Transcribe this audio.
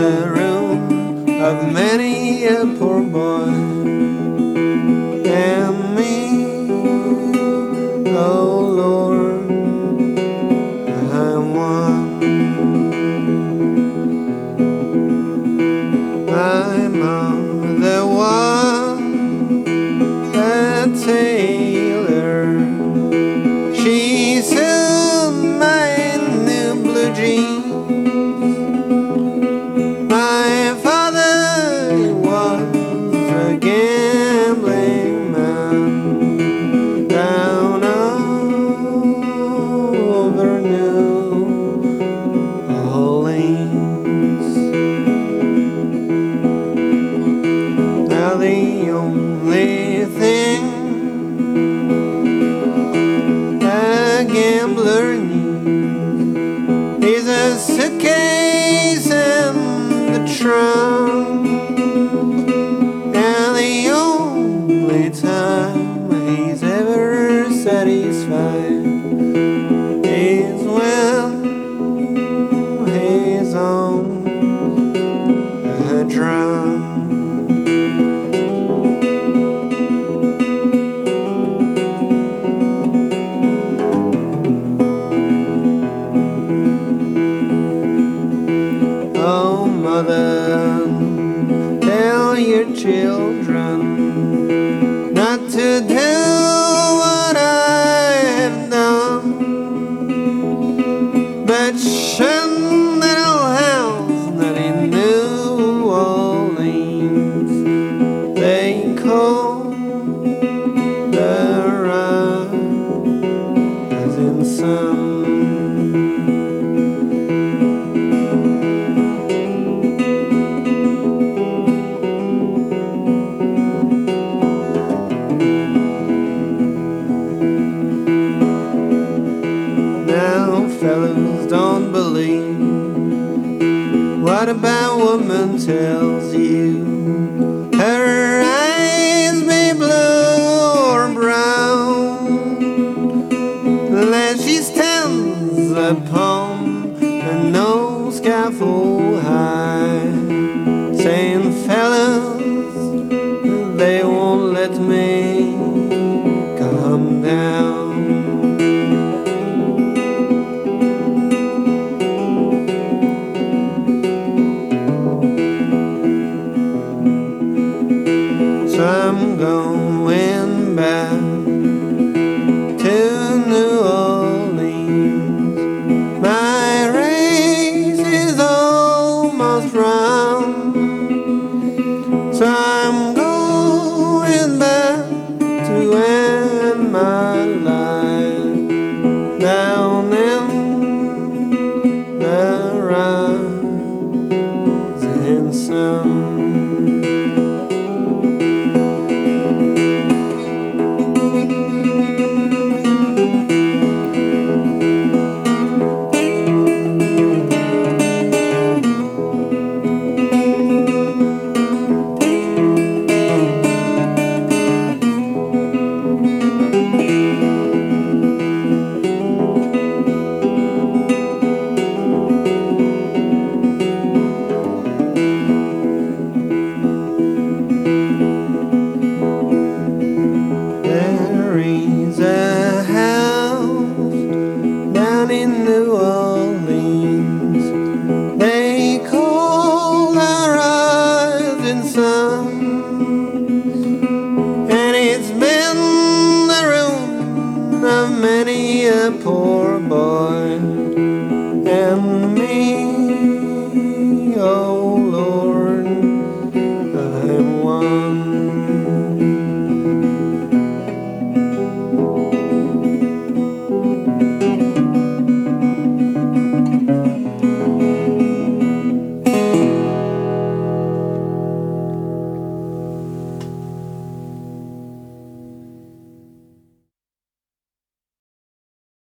the room of many a poor boy and me. Oh Lord, I'm one. I'm on the one, the tailor. She sewed my new blue jeans. My father was a gambling man down over New Orleans. Now the only thing a gambler needs is a suitcase and the trunk, and the only time he's ever satisfied is when he's on a drum. Oh mother, tell your children not to do what I have done, but shun that old house that in New Orleans they call the rising sun. Now fellows don't believe what a bad woman tells you. Her eyes may blue or brown, unless she stands upon a no scaffold